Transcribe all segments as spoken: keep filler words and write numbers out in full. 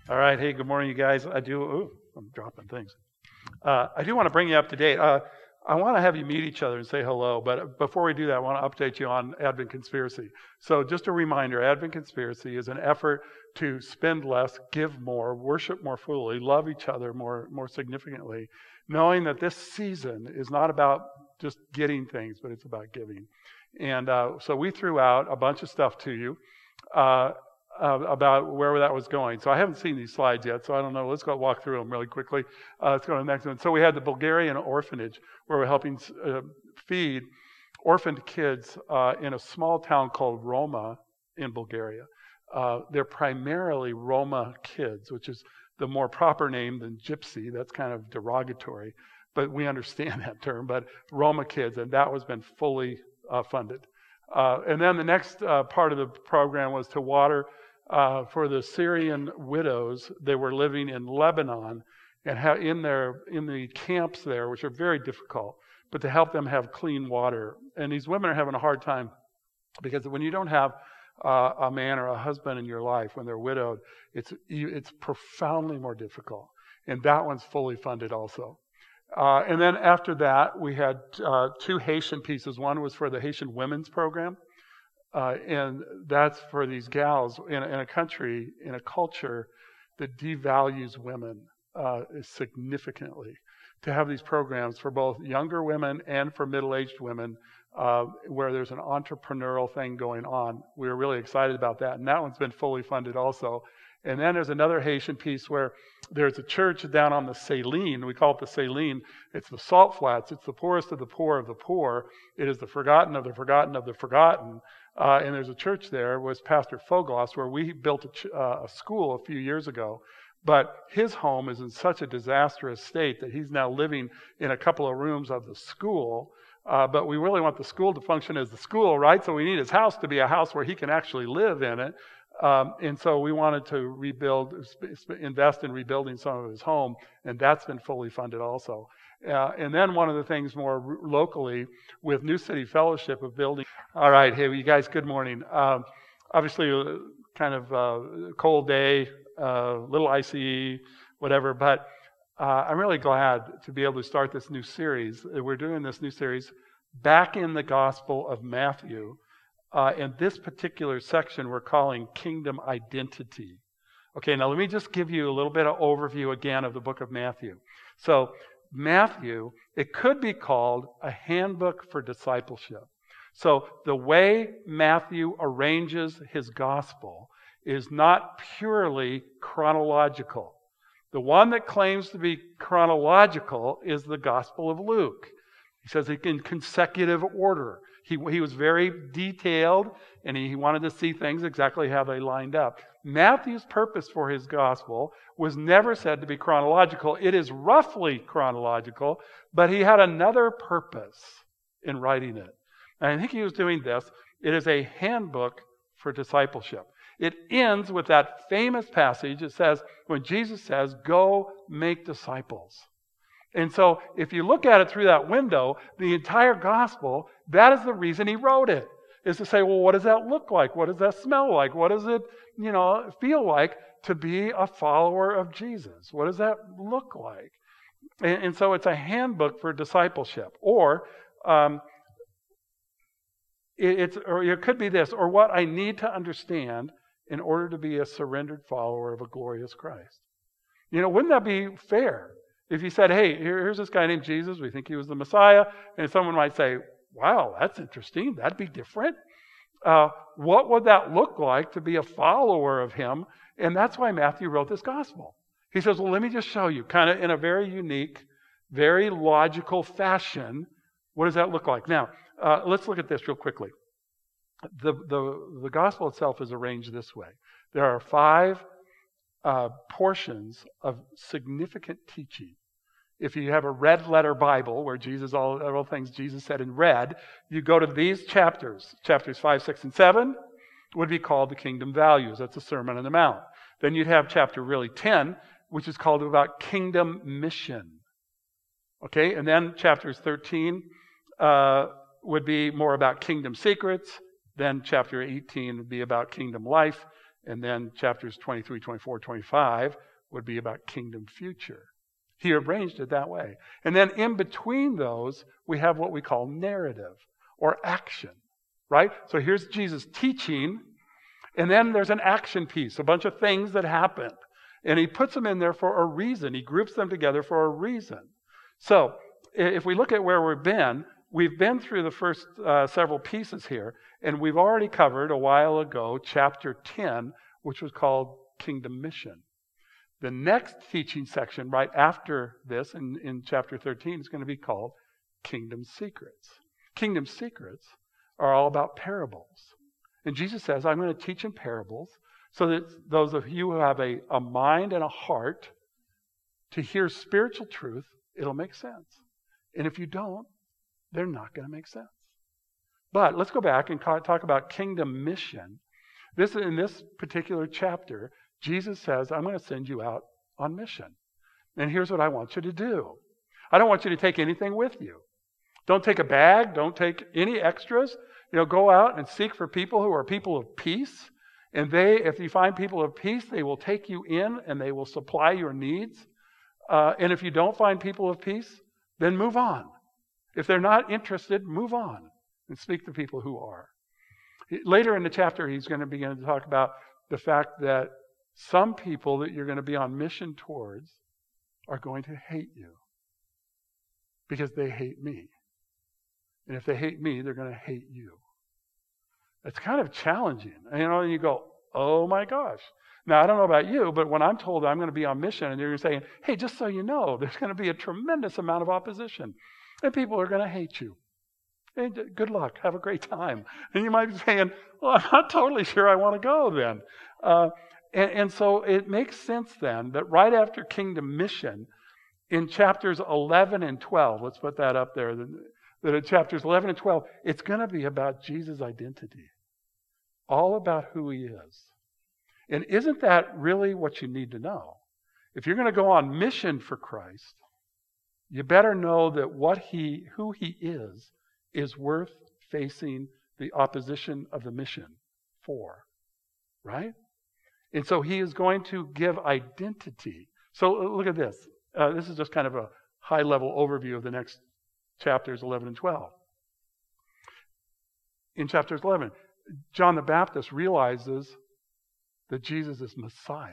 All right. Hey, good morning, you guys. I do. Ooh, I'm dropping things. Uh, I do want to bring you up to date. Uh, I want to have you meet each other and say hello. But before we do that, I want to update you on Advent Conspiracy. So just a reminder, Advent Conspiracy is an effort to spend less, give more, worship more fully, love each other more, more significantly, knowing that this season is not about just getting things, but it's about giving. And uh, so we threw out a bunch of stuff to you. Uh, Uh, about where that was going. So I haven't seen these slides yet, so I don't know. Let's go walk through them really quickly. Uh, let's go to the next one. So we had the Bulgarian orphanage where we're helping uh, feed orphaned kids uh, in a small town called Roma in Bulgaria. Uh, they're primarily Roma kids, which is the more proper name than gypsy. That's kind of derogatory, but we understand that term. But Roma kids, and that was been fully uh, funded. Uh, and then the next uh, part of the program was to water Uh, for the Syrian widows. They were living in Lebanon and ha- in their in the camps there, which are very difficult, but to help them have clean water. And these women are having a hard time because when you don't have uh, a man or a husband in your life, when they're widowed, it's it's profoundly more difficult. And that one's fully funded also. Uh, and then after that, we had uh, two Haitian pieces. One was for the Haitian Women's Program. Uh, and that's for these gals in, in a country, in a culture that devalues women uh, significantly. To have these programs for both younger women and for middle-aged women uh, where there's an entrepreneurial thing going on. We were really excited about that. And that one's been fully funded also. And then there's another Haitian piece where there's a church down on the Saline. We call it the Saline. It's the Salt Flats. It's the poorest of the poor of the poor. It is the forgotten of the forgotten of the forgotten. Uh, and there's a church there was Pastor Fogos, where we built a, ch- uh, a school a few years ago. But his home is in such a disastrous state that he's now living in a couple of rooms of the school. Uh, but we really want the school to function as the school, right? So we need his house to be a house where he can actually live in it. Um, and so we wanted to rebuild, invest in rebuilding some of his home, and that's been fully funded also. Uh, and then one of the things more r- locally with New City Fellowship of building. All right, hey, you guys, good morning. Um, obviously, kind of uh, cold day, a uh, little icy, whatever, but uh, I'm really glad to be able to start this new series. We're doing this new series back in the Gospel of Matthew. Uh, and this particular section we're calling Kingdom Identity. Okay, now let me just give you a little bit of overview again of the book of Matthew. So Matthew, it could be called a handbook for discipleship. So the way Matthew arranges his gospel is not purely chronological. The one that claims to be chronological is the Gospel of Luke. He says it in consecutive order. He, he was very detailed, and he, he wanted to see things exactly how they lined up. Matthew's purpose for his gospel was never said to be chronological. It is roughly chronological, but he had another purpose in writing it. And I think he was doing this. It is a handbook for discipleship. It ends with that famous passage. It says, when Jesus says, go make disciples. And so if you look at it through that window, the entire gospel, that is the reason he wrote it, is to say, well, what does that look like? What does that smell like? What does it, you know, feel like to be a follower of Jesus? What does that look like? And, and so it's a handbook for discipleship. Or um, it, it's, or it could be this, or what I need to understand in order to be a surrendered follower of a glorious Christ. You know, wouldn't that be fair? If you said, hey, here, here's this guy named Jesus, we think he was the Messiah, and someone might say, wow, that's interesting, that'd be different. Uh, what would that look like to be a follower of him? And that's why Matthew wrote this gospel. He says, well, let me just show you, kind of in a very unique, very logical fashion, what does that look like? Now, uh, let's look at this real quickly. The, the, the gospel itself is arranged this way. There are five uh, portions of significant teaching. If you have a red letter Bible, where Jesus, all, all things Jesus said in red, you go to these chapters. Chapters five, six, and seven would be called the Kingdom Values. That's the Sermon on the Mount. Then you'd have chapter really ten, which is called about Kingdom Mission. Okay, and then chapters thirteen uh, would be more about Kingdom Secrets. Then chapter eighteen would be about Kingdom Life. And then chapters twenty-three, twenty-four, twenty-five would be about kingdom future. He arranged it that way. And then in between those, we have what we call narrative or action, right? So here's Jesus teaching, and then there's an action piece, a bunch of things that happened. And he puts them in there for a reason. He groups them together for a reason. So if we look at where we've been, we've been through the first uh, several pieces here, and we've already covered a while ago chapter ten, which was called Kingdom Mission. The next teaching section right after this in, in chapter thirteen is going to be called Kingdom Secrets. Kingdom Secrets are all about parables. And Jesus says, I'm going to teach in parables so that those of you who have a, a mind and a heart to hear spiritual truth, it'll make sense. And if you don't, they're not going to make sense. But let's go back and talk about kingdom mission. This in this particular chapter, Jesus says, I'm going to send you out on mission. And here's what I want you to do. I don't want you to take anything with you. Don't take a bag. Don't take any extras. You know, go out and seek for people who are people of peace. And they, if you find people of peace, they will take you in and they will supply your needs. Uh, and if you don't find people of peace, then move on. If they're not interested, move on and speak to people who are. Later in the chapter, he's going to begin to talk about the fact that some people that you're going to be on mission towards are going to hate you because they hate me. And if they hate me, they're going to hate you. It's kind of challenging. You know, and you go, oh my gosh. Now, I don't know about you, but when I'm told I'm going to be on mission and they're saying, hey, just so you know, there's going to be a tremendous amount of opposition. And people are going to hate you. And good luck. Have a great time. And you might be saying, well, I'm not totally sure I want to go then. Uh, and, and so it makes sense then that right after Kingdom Mission, in chapters eleven and twelve, let's put that up there, that in chapters eleven and twelve, it's going to be about Jesus' identity. All about who he is. And isn't that really what you need to know? If you're going to go on mission for Christ, you better know that what he, who he is, is worth facing the opposition of the mission for. Right? And so he is going to give identity. So look at this. Uh, this is just kind of a high-level overview of the next chapters eleven and twelve. In chapters eleven, John the Baptist realizes that Jesus is Messiah.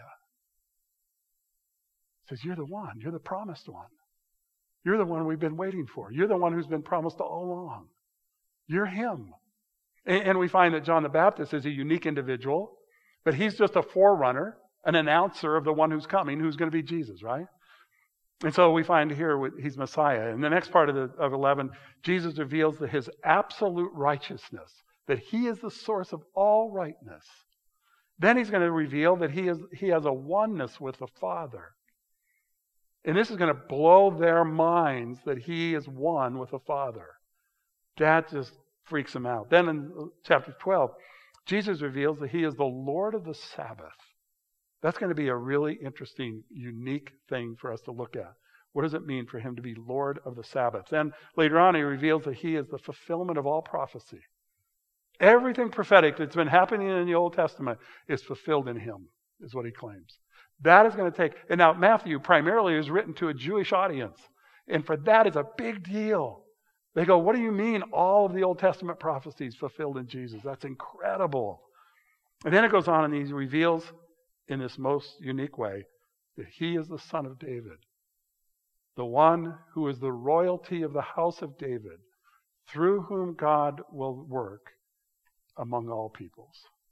He says, you're the one. You're the promised one. You're the one we've been waiting for. You're the one who's been promised all along. You're him. And, and we find that John the Baptist is a unique individual, but he's just a forerunner, an announcer of the one who's coming, who's going to be Jesus, right? And so we find here he's Messiah. In the next part of, the, of eleven, Jesus reveals that his absolute righteousness, that he is the source of all rightness. Then he's going to reveal that he is he has a oneness with the Father. And this is going to blow their minds that he is one with the Father. That just freaks them out. Then in chapter twelve, Jesus reveals that he is the Lord of the Sabbath. That's going to be a really interesting, unique thing for us to look at. What does it mean for him to be Lord of the Sabbath? Then later on, he reveals that he is the fulfillment of all prophecy. Everything prophetic that's been happening in the Old Testament is fulfilled in him, is what he claims. That is going to take, and now Matthew primarily is written to a Jewish audience. And for that, it's a big deal. They go, what do you mean all of the Old Testament prophecies fulfilled in Jesus? That's incredible. And then it goes on and he reveals in this most unique way that he is the Son of David, the one who is the royalty of the house of David, through whom God will work among all peoples.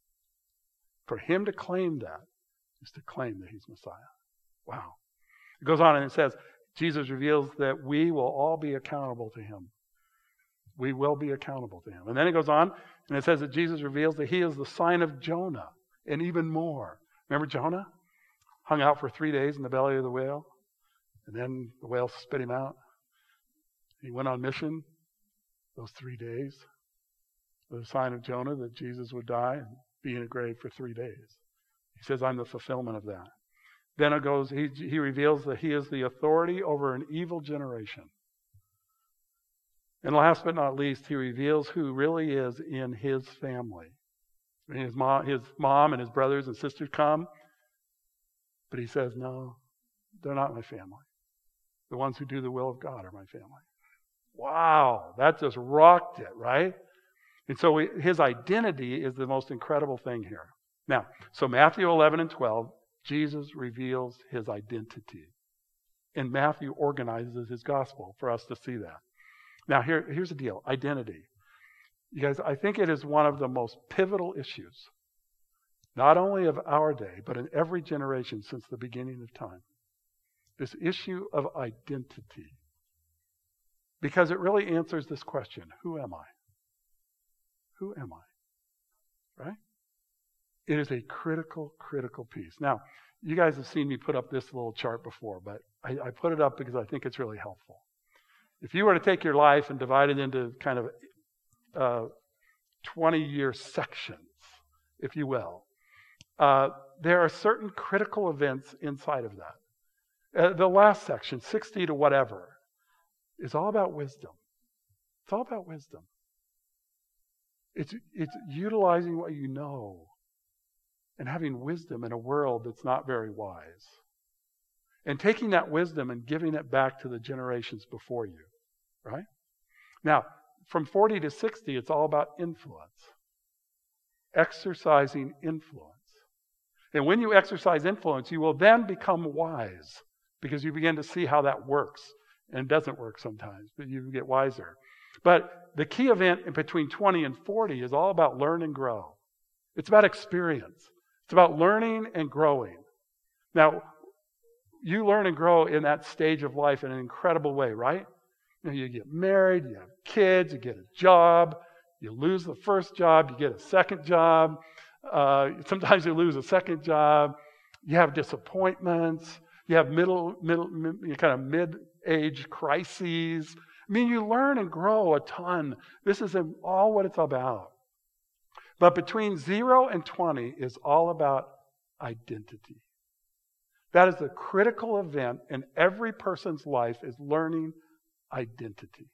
For him to claim that is to claim that he's Messiah. Wow. It goes on and it says, Jesus reveals that we will all be accountable to him. We will be accountable to him. And then it goes on and it says that Jesus reveals that he is the sign of Jonah and even more. Remember Jonah? Hung out for three days in the belly of the whale. And then the whale spit him out. He went on mission those three days. The sign of Jonah that Jesus would die and be in a grave for three days. He says, I'm the fulfillment of that. Then it goes, he, he reveals that he is the authority over an evil generation. And last but not least, he reveals who really is in his family. And his mom, his mom and his brothers and sisters come, but he says, no, they're not my family. The ones who do the will of God are my family. Wow, that just rocked it, right? And so we, his identity is the most incredible thing here. Now, so Matthew eleven and twelve, Jesus reveals his identity. And Matthew organizes his gospel for us to see that. Now, here, here's the deal, identity. You guys, I think it is one of the most pivotal issues, not only of our day, but in every generation since the beginning of time. This issue of identity. Because it really answers this question, who am I? Who am I? Right? It is a critical, critical piece. Now, you guys have seen me put up this little chart before, but I, I put it up because I think it's really helpful. If you were to take your life and divide it into kind of uh, twenty-year sections, if you will, uh, there are certain critical events inside of that. Uh, the last section, sixty to whatever, is all about wisdom. It's all about wisdom. It's, it's utilizing what you know and having wisdom in a world that's not very wise. And taking that wisdom and giving it back to the generations before you, right? Now, from forty to sixty, it's all about influence. Exercising influence. And when you exercise influence, you will then become wise because you begin to see how that works. And it doesn't work sometimes, but you get wiser. But the key event in between twenty and forty is all about learn and grow. It's about experience. It's about learning and growing. Now, you learn and grow in that stage of life in an incredible way, right? You know, you get married, you have kids, you get a job, you lose the first job, you get a second job. Uh, sometimes you lose a second job. You have disappointments. You have middle, middle, mid, kind of mid-age crises. I mean, you learn and grow a ton. This is all what it's about. But between zero and twenty is all about identity. That is the critical event in every person's life, is learning identity.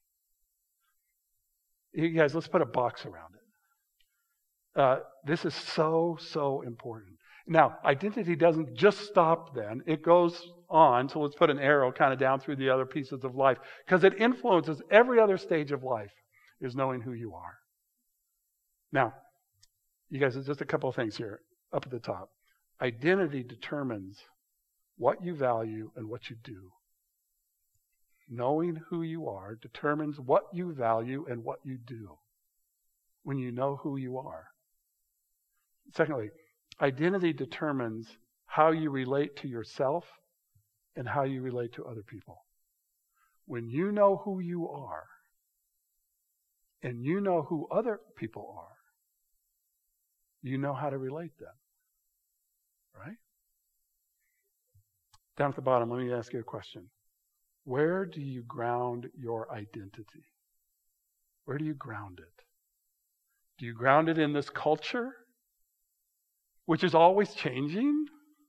You guys, let's put a box around it. Uh, this is so, so important. Now, identity doesn't just stop then. It goes on. So let's put an arrow kind of down through the other pieces of life, because it influences every other stage of life, is knowing who you are. Now, you guys, there's just a couple of things here up at the top. Identity determines what you value and what you do. Knowing who you are determines what you value and what you do when you know who you are. Secondly, identity determines how you relate to yourself and how you relate to other people. When you know who you are and you know who other people are, you know how to relate them. Right? Down at the bottom, let me ask you a question. Where do you ground your identity? Where do you ground it? Do you ground it in this culture, which is always changing?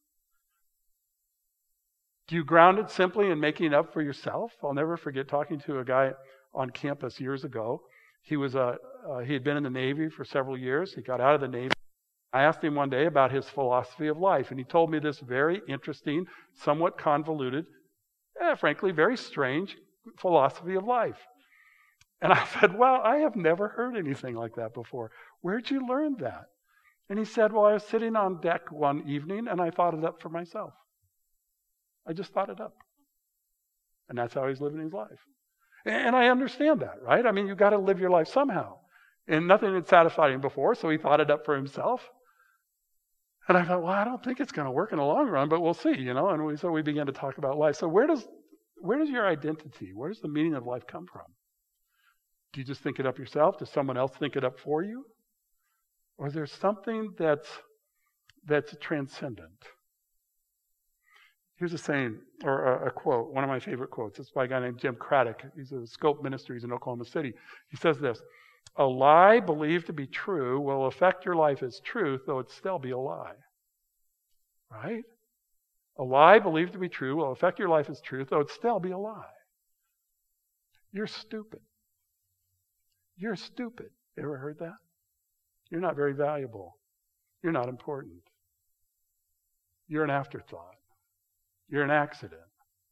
Do you ground it simply in making it up for yourself? I'll never forget talking to a guy on campus years ago. He was a uh, he had been in the Navy for several years. He got out of the Navy. I asked him one day about his philosophy of life, and he told me this very interesting, somewhat convoluted, eh, frankly, very strange philosophy of life. And I said, well, I have never heard anything like that before. Where'd you learn that? And he said, well, I was sitting on deck one evening, and I thought it up for myself. I just thought it up. And that's how he's living his life. And I understand that, right? I mean, you've got to live your life somehow. And nothing had satisfied him before, so he thought it up for himself. And I thought, well, I don't think it's going to work in the long run, but we'll see, you know. And we, so we began to talk about life. So where does where does your identity, where does the meaning of life come from? Do you just think it up yourself? Does someone else think it up for you? Or is there something that's that's transcendent? Here's a saying, or a, a quote, one of my favorite quotes. It's by a guy named Jim Craddock. He's a Scope Ministries in Oklahoma City. He says this: a lie believed to be true will affect your life as truth, though it still be a lie. Right? A lie believed to be true will affect your life as truth, though it still be a lie. You're stupid. You're stupid. You ever heard that? You're not very valuable. You're not important. You're an afterthought. You're an accident.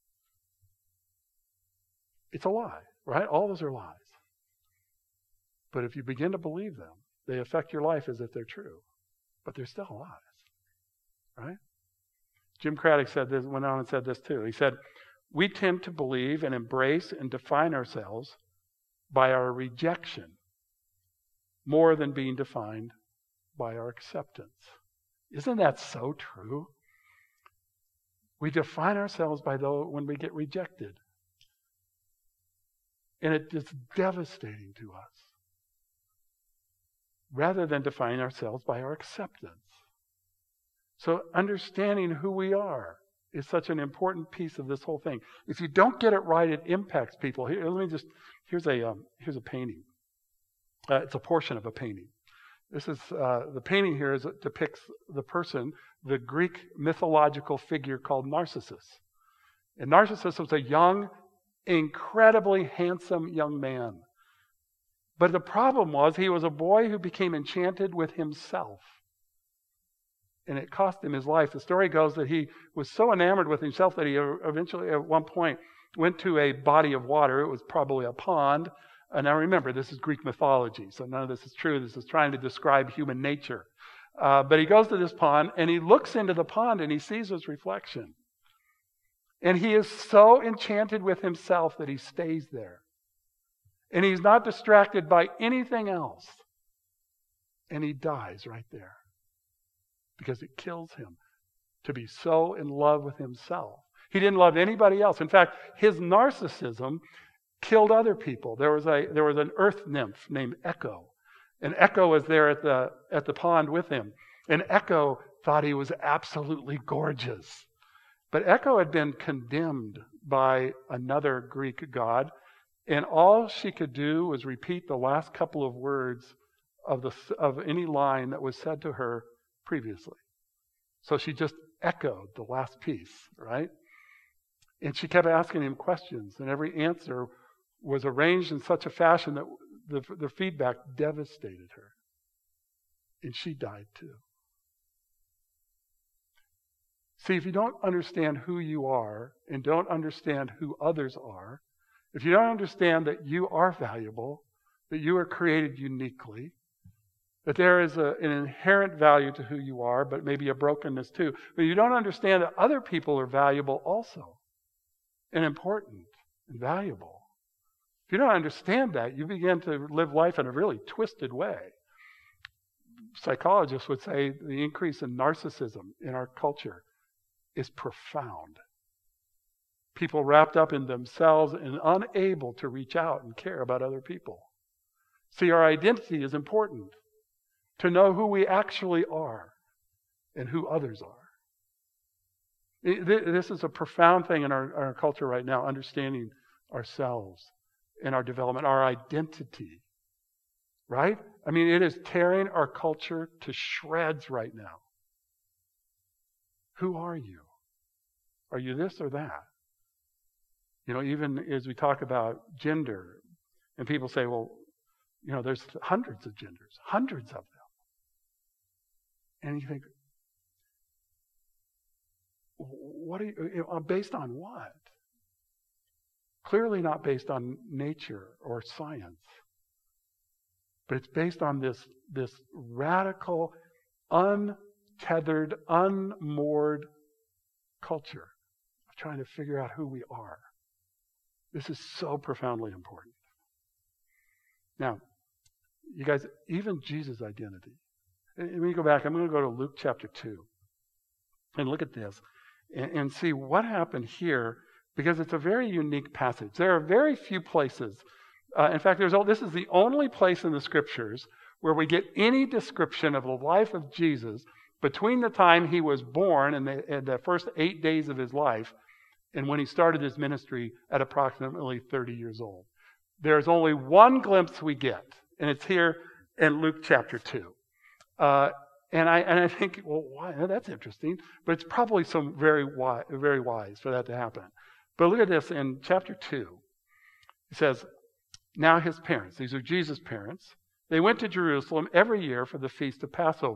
It's a lie, right? All those are lies. But if you begin to believe them, they affect your life as if they're true. But they're still lies, right? Jim Craddock said this, went on and said this too. He said, we tend to believe and embrace and define ourselves by our rejection more than being defined by our acceptance. Isn't that so true? We define ourselves by though when we get rejected. And it is devastating to us. Rather than defining ourselves by our acceptance. So understanding who we are is such an important piece of this whole thing. If you don't get it right, it impacts people. Here, let me just, here's a, um, here's a painting. Uh, it's a portion of a painting. This is, uh, the painting here is, depicts the person, the Greek mythological figure called Narcissus. And Narcissus was a young, incredibly handsome young man. But the problem was he was a boy who became enchanted with himself. And it cost him his life. The story goes that he was so enamored with himself that he eventually, at one point, went to a body of water. It was probably a pond. And now remember, this is Greek mythology, so none of this is true. This is trying to describe human nature. Uh, but he goes to this pond, and he looks into the pond, and he sees his reflection. And he is so enchanted with himself that he stays there. And he's not distracted by anything else. And he dies right there. Because it kills him to be so in love with himself. He didn't love anybody else. In fact, his narcissism killed other people. There was a there was an earth nymph named Echo. And Echo was there at the at the pond with him. And Echo thought he was absolutely gorgeous. But Echo had been condemned by another Greek god. And all she could do was repeat the last couple of words of the of any line that was said to her previously. So she just echoed the last piece, right? And she kept asking him questions, and every answer was arranged in such a fashion that the, the feedback devastated her. And she died too. See, if you don't understand who you are and don't understand who others are, if you don't understand that you are valuable, that you are created uniquely, that there is a, an inherent value to who you are, but maybe a brokenness too. But you don't understand that other people are valuable also, and important, and valuable. If you don't understand that, you begin to live life in a really twisted way. Psychologists would say the increase in narcissism in our culture is profound. People wrapped up in themselves and unable to reach out and care about other people. See, our identity is important. To know who we actually are and who others are. This is a profound thing in our, our culture right now, understanding ourselves and our development, our identity. Right? I mean, it is tearing our culture to shreds right now. Who are you? Are you this or that? You know, even as we talk about gender, and people say, well, you know, there's hundreds of genders, hundreds of them. And you think, what are you, based on what? Clearly not based on nature or science. But it's based on this, this radical, untethered, unmoored culture of trying to figure out who we are. This is so profoundly important. Now, you guys, even Jesus' identity. When you go back, I'm going to go to Luke chapter two and look at this and, and see what happened here, because it's a very unique passage. There are very few places. Uh, in fact, there's this is the only place in the Scriptures where we get any description of the life of Jesus between the time he was born and the, and the first eight days of his life and when he started his ministry at approximately thirty years old. There's only one glimpse we get, and it's here in Luke chapter two. Uh, and I and I think, well, why? Oh, that's interesting. But it's probably some very wise, very wise for that to happen. But look at this in chapter two. It says, now his parents, these are Jesus' parents, they went to Jerusalem every year for the feast of Passover.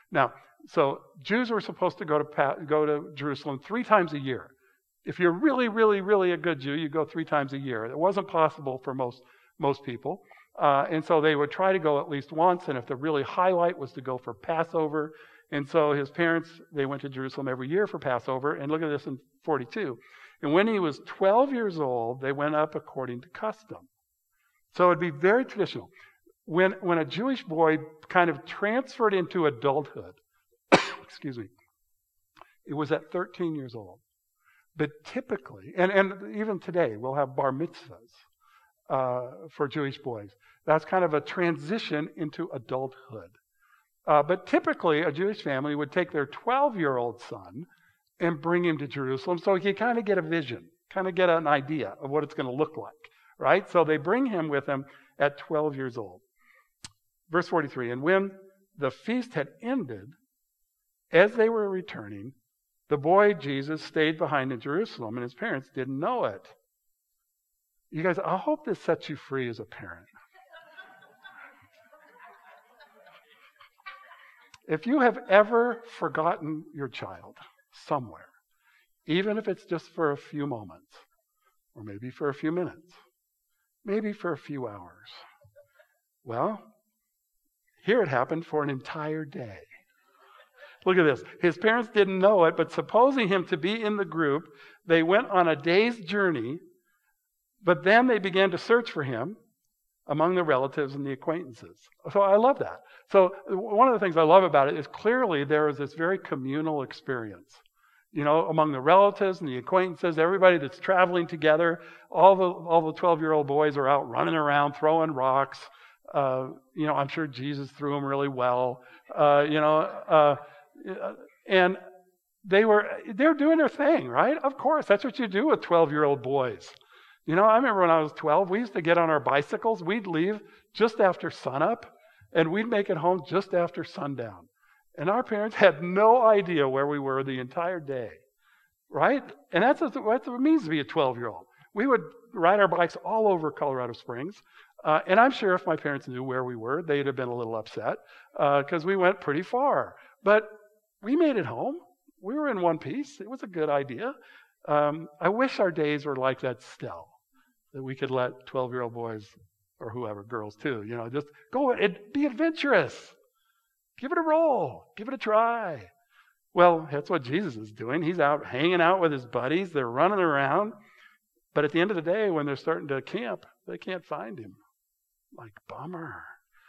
Now, so Jews were supposed to go to pa- go to Jerusalem three times a year. If you're really, really, really a good Jew, you go three times a year. It wasn't possible for most most people. Uh, and so they would try to go at least once, and if the really highlight was to go for Passover. And so his parents, they went to Jerusalem every year for Passover. And look at this in forty-two. And when he was twelve years old, they went up according to custom. So it'd be very traditional. When, when a Jewish boy kind of transferred into adulthood, excuse me, it was at thirteen years old. But typically, and, and even today, we'll have bar mitzvahs uh, for Jewish boys. That's kind of a transition into adulthood. Uh, but typically, a Jewish family would take their twelve-year-old son and bring him to Jerusalem so he could kind of get a vision, kind of get an idea of what it's going to look like, right? So they bring him with them at twelve years old. Verse forty-three, and when the feast had ended, as they were returning, the boy Jesus stayed behind in Jerusalem, and his parents didn't know it. You guys, I hope this sets you free as a parent. If you have ever forgotten your child somewhere, even if it's just for a few moments, or maybe for a few minutes, maybe for a few hours, well, here it happened for an entire day. Look at this. His parents didn't know it, but supposing him to be in the group, they went on a day's journey, but then they began to search for him among the relatives and the acquaintances. So I love that. So one of the things I love about it is clearly there is this very communal experience. You know, among the relatives and the acquaintances, everybody that's traveling together, all the all the twelve-year-old boys are out running around, throwing rocks. Uh, you know, I'm sure Jesus threw them really well. Uh, you know, uh, and they were they're doing their thing, right? Of course, that's what you do with twelve-year-old boys. You know, I remember when I was twelve, we used to get on our bicycles. We'd leave just after sunup, and we'd make it home just after sundown. And our parents had no idea where we were the entire day, right? And that's what, that's what it means to be a twelve-year-old. We would ride our bikes all over Colorado Springs. Uh, and I'm sure if my parents knew where we were, they'd have been a little upset because uh, we went pretty far. But we made it home. We were in one piece. It was a good idea. Um, I wish our days were like that still, that we could let twelve-year-old boys or whoever, girls too, you know, just go and be adventurous. Give it a roll. Give it a try. Well, that's what Jesus is doing. He's out hanging out with his buddies. They're running around. But at the end of the day, when they're starting to camp, they can't find him. Like, bummer.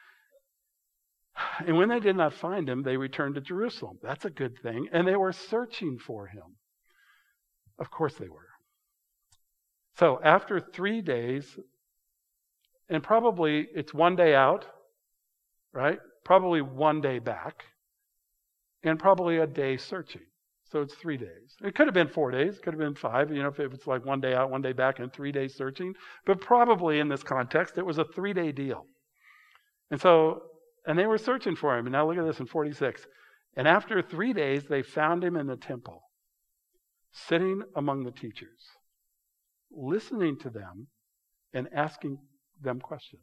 And when they did not find him, they returned to Jerusalem. That's a good thing. And they were searching for him. Of course they were. So after three days, and probably it's one day out, right? Probably one day back, and probably a day searching. So it's three days. It could have been four days, could have been five, you know, if it's like one day out, one day back, and three days searching. But probably in this context, it was a three-day deal. And so, and they were searching for him. And now look at this in forty-six. And after three days, they found him in the temple, sitting among the teachers, listening to them and asking them questions.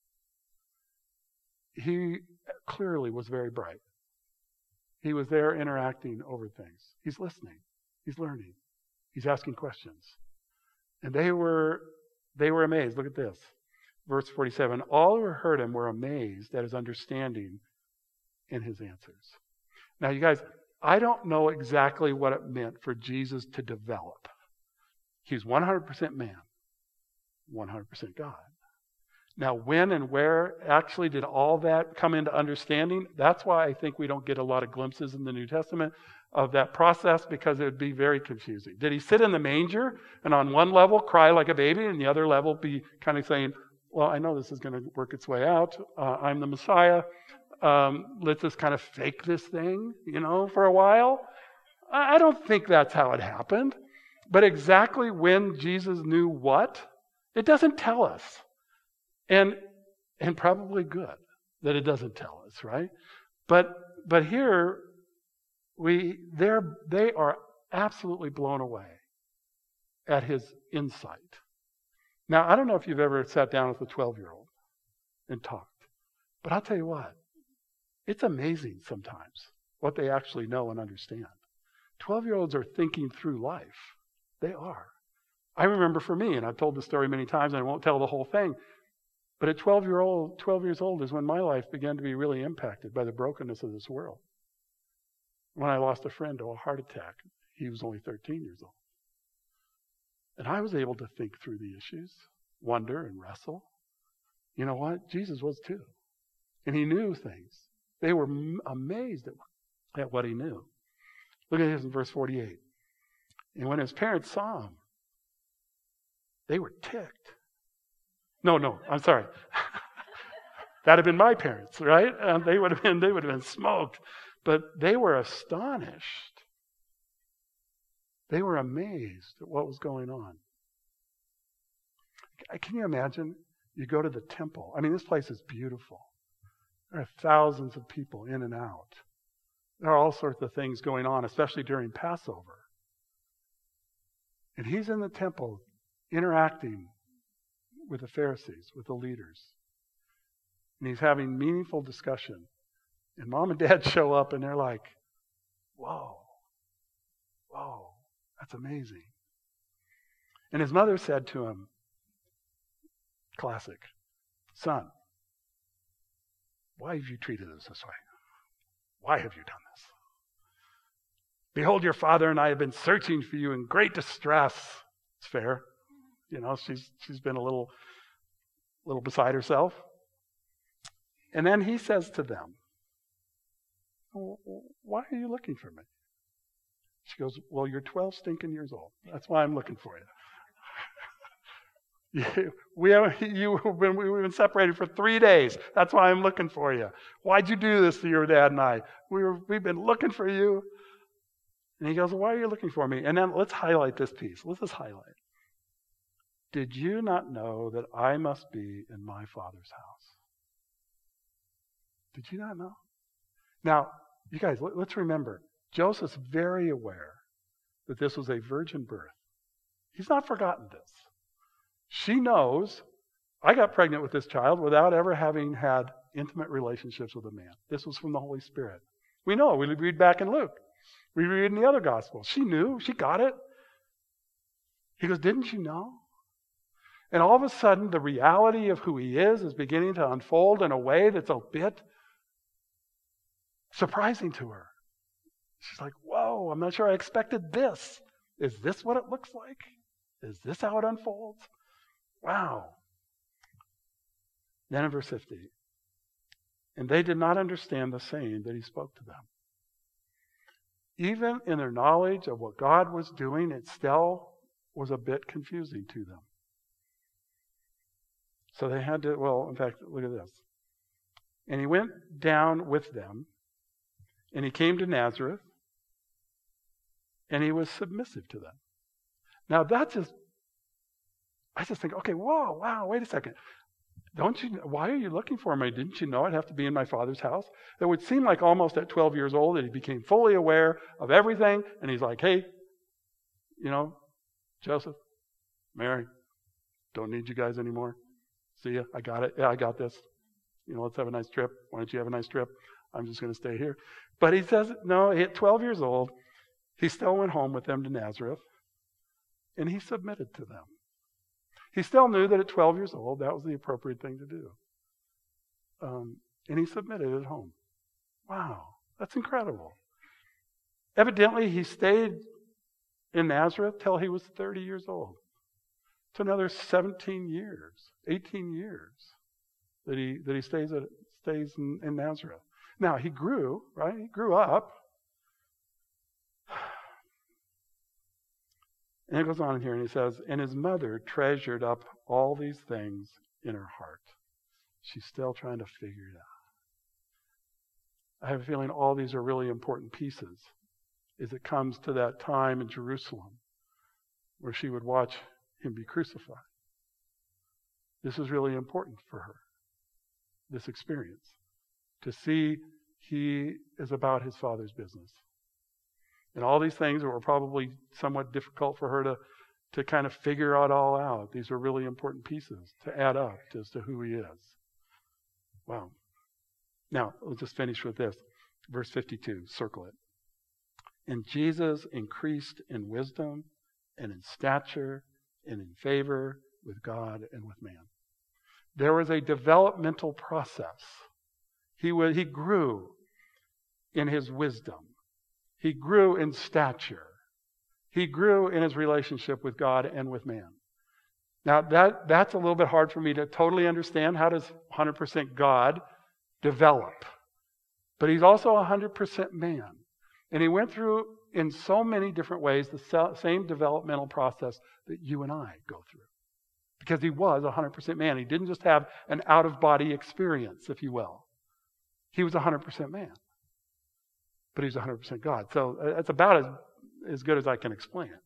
He clearly was very bright. He was there interacting over things. He's listening. He's learning. He's asking questions. And they were they were amazed. Look at this. Verse forty-seven. All who heard him were amazed at his understanding and his answers. Now, you guys, I don't know exactly what it meant for Jesus to develop. He's one hundred percent man, one hundred percent God. Now, when and where actually did all that come into understanding? That's why I think we don't get a lot of glimpses in the New Testament of that process, because it would be very confusing. Did he sit in the manger and on one level cry like a baby and the other level be kind of saying, well, I know this is going to work its way out. Uh, I'm the Messiah. Um, let's just kind of fake this thing, you know, for a while. I don't think that's how it happened. But exactly when Jesus knew what, it doesn't tell us. And and probably good that it doesn't tell us, right? But but here we they're they are absolutely blown away at his insight. Now, I don't know if you've ever sat down with a twelve-year-old and talked, but I'll tell you what, it's amazing sometimes what they actually know and understand. twelve-year-olds are thinking through life. They are. I remember for me, and I've told this story many times, and I won't tell the whole thing, but at twelve year old, twelve years old is when my life began to be really impacted by the brokenness of this world. When I lost a friend to a heart attack, he was only thirteen years old. And I was able to think through the issues, wonder and wrestle. You know what? Jesus was too. And he knew things. They were m- amazed at, at what he knew. Look at this in verse forty-eight. And when his parents saw him, they were ticked. No, no, I'm sorry. That'd have been my parents, right? And they would have been, they would have been smoked. But they were astonished. They were amazed at what was going on. Can you imagine? You go to the temple. I mean, this place is beautiful. There are thousands of people in and out. There are all sorts of things going on, especially during Passover. And he's in the temple interacting with the Pharisees, with the leaders. And he's having meaningful discussion. And mom and dad show up and they're like, whoa, whoa, that's amazing. And his mother said to him, classic, son, why have you treated us this way? Why have you done this? Behold, your father and I have been searching for you in great distress. It's fair. You know, she's she's been a little, little beside herself. And then he says to them, why are you looking for me? She goes, well, you're twelve stinking years old. That's why I'm looking for you. you we have, you, when we've been separated for three days. That's why I'm looking for you. Why'd you do this to your dad and I? We were, we've been looking for you. And he goes, well, why are you looking for me? And then let's highlight this piece. Let's just highlight. Did you not know that I must be in my Father's house? Did you not know? Now, you guys, let's remember, Joseph's very aware that this was a virgin birth. He's not forgotten this. She knows, I got pregnant with this child without ever having had intimate relationships with a man. This was from the Holy Spirit. We know, we read back in Luke. We read in the other Gospels. She knew, she got it. He goes, didn't you know? And all of a sudden, the reality of who he is is beginning to unfold in a way that's a bit surprising to her. She's like, whoa, I'm not sure I expected this. Is this what it looks like? Is this how it unfolds? Wow. Then in verse fifty, and they did not understand the saying that he spoke to them. Even in their knowledge of what God was doing, it still was a bit confusing to them. So they had to, well, in fact, look at this. And he went down with them, and he came to Nazareth, and he was submissive to them. Now that just, I just think, okay, whoa, wow, wait a second. Don't you, why are you looking for me? Didn't you know I'd have to be in my Father's house? It would seem like almost at twelve years old that he became fully aware of everything, and he's like, hey, you know, Joseph, Mary, don't need you guys anymore. See ya, I got it. Yeah, I got this. You know, let's have a nice trip. Why don't you have a nice trip? I'm just going to stay here. But he says, no, at twelve years old, he still went home with them to Nazareth, and he submitted to them. He still knew that at twelve years old, that was the appropriate thing to do. Um, and he submitted at home. Wow, that's incredible. Evidently, he stayed in Nazareth till he was thirty years old. It's another seventeen years, eighteen years that he that he stays at stays in, in Nazareth. Now he grew, right? He grew up. And it goes on in here and he says, and his mother treasured up all these things in her heart. She's still trying to figure it out. I have a feeling all these are really important pieces as it comes to that time in Jerusalem where she would watch him be crucified. This is really important for her, this experience, to see he is about his Father's business. And all these things that were probably somewhat difficult for her to, to kind of figure it all out. These are really important pieces to add up as to who he is. Wow. Now, let's just finish with this. Verse fifty-two, circle it. And Jesus increased in wisdom and in stature and in favor with God and with man. There was a developmental process. He was, he grew in his wisdom. He grew in stature. He grew in his relationship with God and with man. Now, that, that's a little bit hard for me to totally understand. How does one hundred percent God develop? But he's also one hundred percent man. And he went through, in so many different ways, the same developmental process that you and I go through. Because he was one hundred percent man. He didn't just have an out-of-body experience, if you will. He was one hundred percent man. But he's one hundred percent God. So that's about as, as good as I can explain it.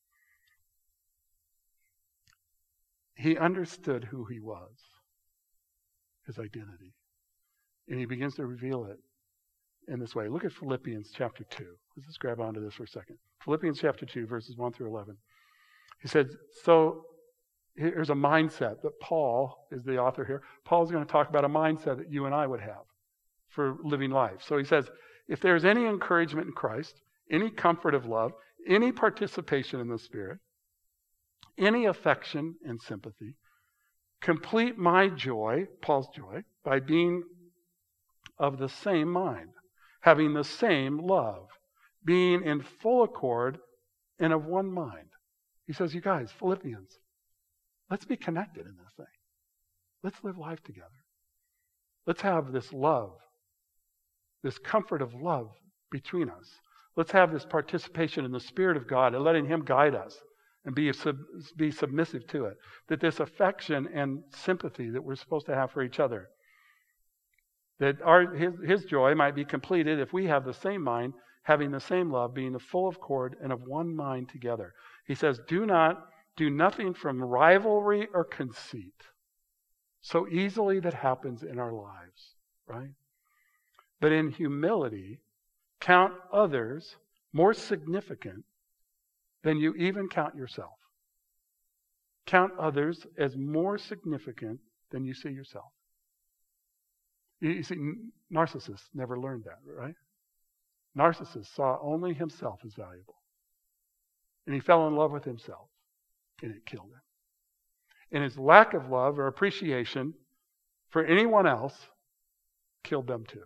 He understood who he was, his identity. And he begins to reveal it in this way. Look at Philippians chapter two. Let's just grab onto this for a second. Philippians chapter two, verses one through eleven. He said, so here's a mindset that Paul is the author here. Paul's going to talk about a mindset that you and I would have for living life. So he says, if there's any encouragement in Christ, any comfort of love, any participation in the Spirit, any affection and sympathy, complete my joy, Paul's joy, by being of the same mind, having the same love, being in full accord and of one mind. He says, you guys, Philippians, let's be connected in this thing. Let's live life together. Let's have this love, this comfort of love between us. Let's have this participation in the Spirit of God and letting him guide us and be, sub, be submissive to it. That this affection and sympathy that we're supposed to have for each other, that our his, his joy might be completed if we have the same mind, having the same love, being full of accord and of one mind together. He says, do not do nothing from rivalry or conceit. So easily that happens in our lives, right? But in humility, count others more significant than you even count yourself. Count others as more significant than you see yourself. You, you see, narcissists never learned that, right? Narcissist saw only himself as valuable. And he fell in love with himself, and it killed him. And his lack of love or appreciation for anyone else killed them too.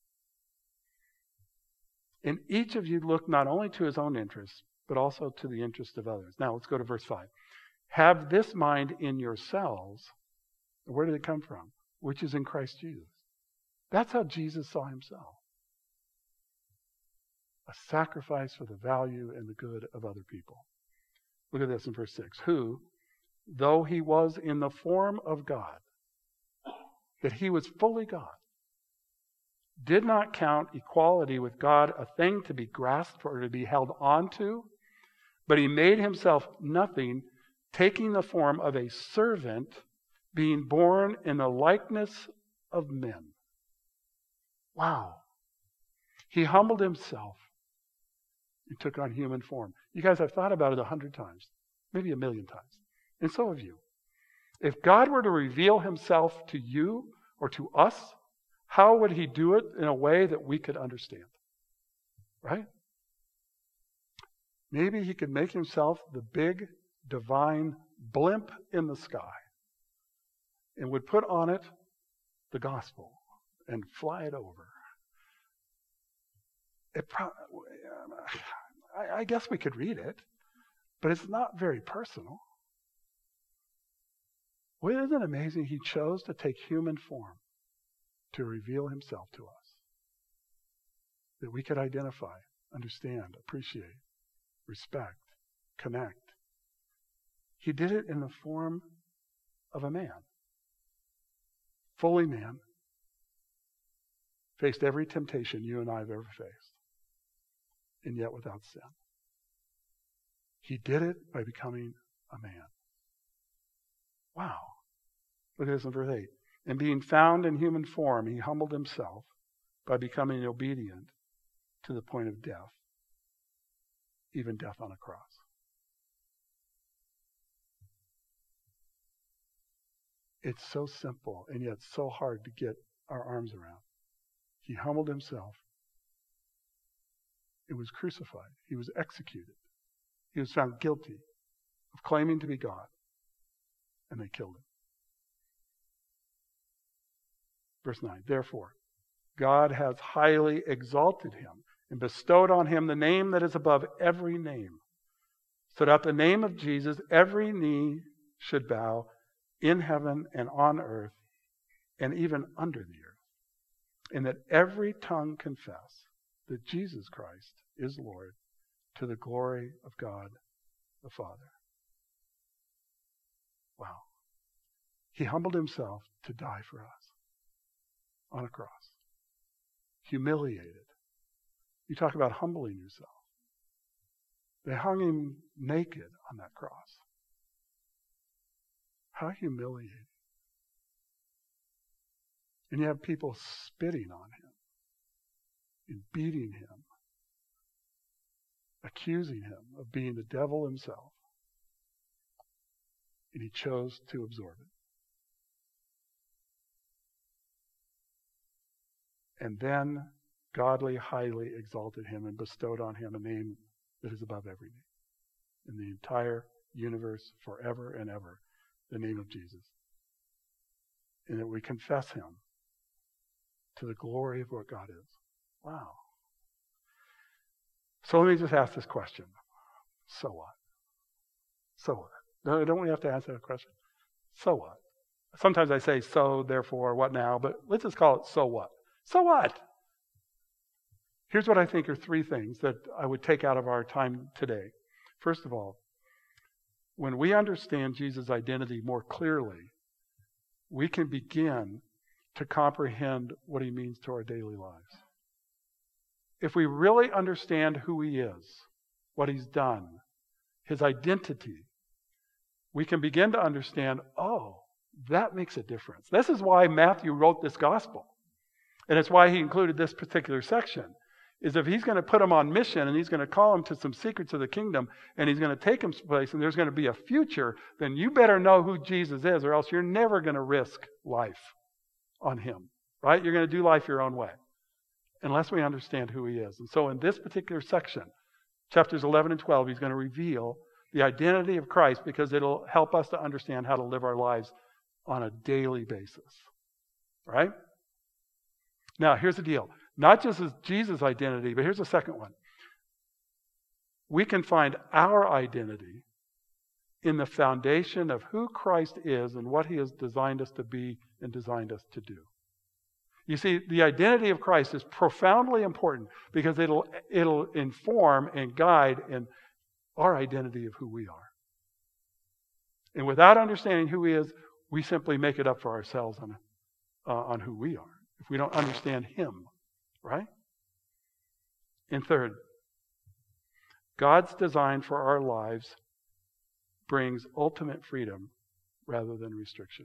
And each of you look not only to his own interests, but also to the interest of others. Now let's go to verse five. Have this mind in yourselves. Where did it come from? Which is in Christ Jesus. That's how Jesus saw himself. A sacrifice for the value and the good of other people. Look at this in verse six. Who, though he was in the form of God, that he was fully God, did not count equality with God a thing to be grasped or to be held on to, but he made himself nothing, taking the form of a servant, being born in the likeness of men. Wow. He humbled himself and took on human form. You guys, I've thought about it a hundred times, maybe a million times. And so have you. If God were to reveal himself to you or to us, how would he do it in a way that we could understand? Right? Maybe he could make himself the big, divine blimp in the sky and would put on it the gospel and fly it over. It pro- I, I guess we could read it, but it's not very personal. Well, isn't it amazing? He chose to take human form to reveal himself to us. That we could identify, understand, appreciate, respect, connect. He did it in the form of a man. Fully man. Faced every temptation you and I have ever faced. And yet without sin. He did it by becoming a man. Wow. Look at this in verse eight. And being found in human form, he humbled himself by becoming obedient to the point of death, even death on a cross. It's so simple and yet so hard to get our arms around. He humbled himself It was crucified. He was executed. He was found guilty of claiming to be God. And they killed him. Verse nine, therefore, God has highly exalted him and bestowed on him the name that is above every name, so that at the name of Jesus every knee should bow in heaven and on earth and even under the earth, and that every tongue confess that Jesus Christ is Lord, to the glory of God the Father. Wow. He humbled himself to die for us on a cross. Humiliated. You talk about humbling yourself. They hung him naked on that cross. How humiliating. And you have people spitting on him and beating him, accusing him of being the devil himself. And he chose to absorb it. And then godly highly exalted him and bestowed on him a name that is above every name in the entire universe forever and ever, the name of Jesus. And that we confess him to the glory of what God is. Wow. So let me just ask this question. So what? So what? No, don't we have to answer that question? So what? Sometimes I say so, therefore, what now? But let's just call it so what? So what? Here's what I think are three things that I would take out of our time today. First of all, when we understand Jesus' identity more clearly, we can begin to comprehend what he means to our daily lives. If we really understand who he is, what he's done, his identity, we can begin to understand, oh, that makes a difference. This is why Matthew wrote this gospel. And it's why he included this particular section, is if he's going to put them on mission and he's going to call them to some secrets of the kingdom and he's going to take them someplace and there's going to be a future, then you better know who Jesus is or else you're never going to risk life on him, right? You're going to do life your own way unless we understand who he is. And so in this particular section, chapters eleven and twelve, he's going to reveal the identity of Christ because it'll help us to understand how to live our lives on a daily basis, right? Now, here's the deal. Not just as Jesus' identity, but here's the second one. We can find our identity in the foundation of who Christ is and what he has designed us to be and designed us to do. You see, the identity of Christ is profoundly important because it'll, it'll inform and guide in our identity of who we are. And without understanding who he is, we simply make it up for ourselves on, uh, on who we are. If we don't understand him, right? And third, God's design for our lives brings ultimate freedom rather than restriction.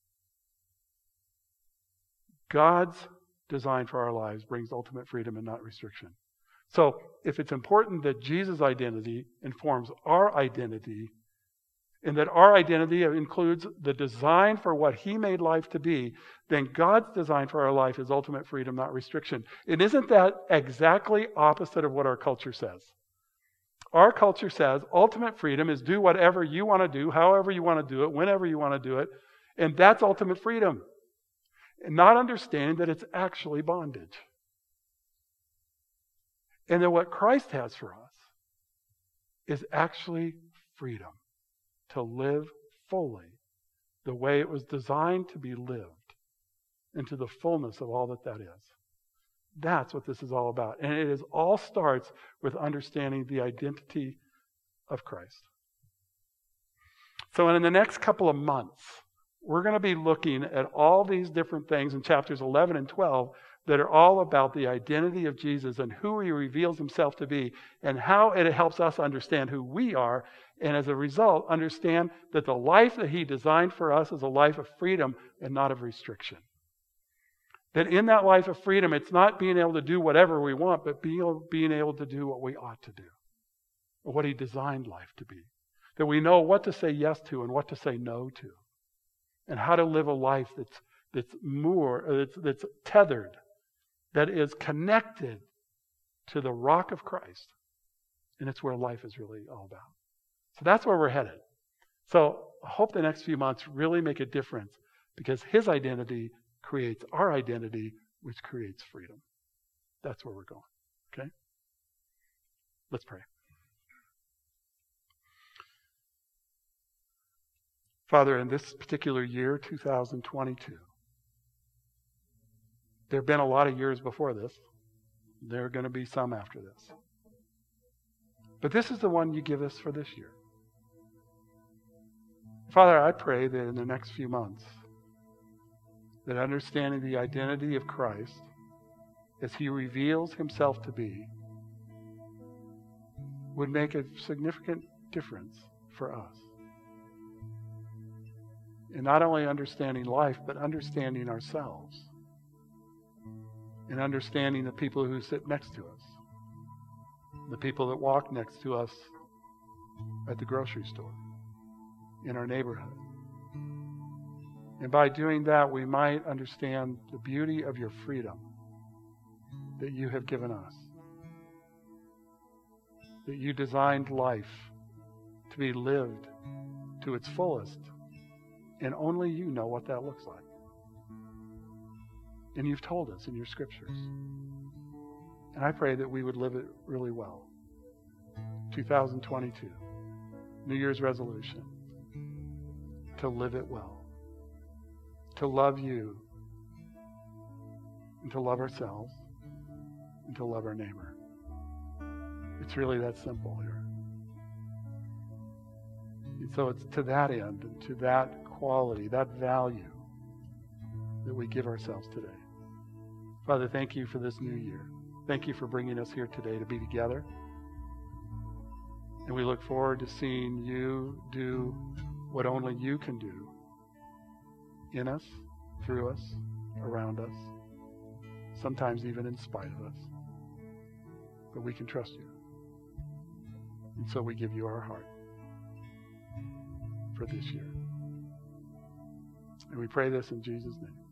God's design for our lives brings ultimate freedom and not restriction. So if it's important that Jesus' identity informs our identity, and that our identity includes the design for what he made life to be, then God's design for our life is ultimate freedom, not restriction. And isn't that exactly opposite of what our culture says? Our culture says ultimate freedom is do whatever you want to do, however you want to do it, whenever you want to do it, and that's ultimate freedom. And not understanding that it's actually bondage. And that what Christ has for us is actually freedom. To live fully the way it was designed to be lived into the fullness of all that that is. That's what this is all about. And it is all starts with understanding the identity of Christ. So in the next couple of months, we're going to be looking at all these different things in chapters eleven and twelve that are all about the identity of Jesus and who he reveals himself to be and how it helps us understand who we are, and as a result, understand that the life that he designed for us is a life of freedom and not of restriction. That in that life of freedom, it's not being able to do whatever we want, but being, being able to do what we ought to do, or what he designed life to be. That we know what to say yes to and what to say no to, and how to live a life that's that's more that's, that's tethered, that is connected to the rock of Christ. And it's where life is really all about. So that's where we're headed. So I hope the next few months really make a difference, because his identity creates our identity, which creates freedom. That's where we're going. Okay? Let's pray. Father, in this particular year, two thousand twenty-two, there have been a lot of years before this. There are going to be some after this. But this is the one you give us for this year. Father, I pray that in the next few months, that understanding the identity of Christ as he reveals himself to be would make a significant difference for us. In not only understanding life, but understanding ourselves. And understanding the people who sit next to us. The people that walk next to us at the grocery store, in our neighborhood. And by doing that, we might understand the beauty of your freedom that you have given us. That you designed life to be lived to its fullest. And only you know what that looks like. And you've told us in your scriptures. And I pray that we would live it really well. two thousand twenty-two, New Year's resolution, to live it well. To love you, and to love ourselves, and to love our neighbor. It's really that simple here. And so it's to that end, and to that quality, that value, that we give ourselves today. Father, thank you for this new year. Thank you for bringing us here today to be together. And we look forward to seeing you do what only you can do in us, through us, around us, sometimes even in spite of us. But we can trust you. And so we give you our heart for this year. And we pray this in Jesus' name.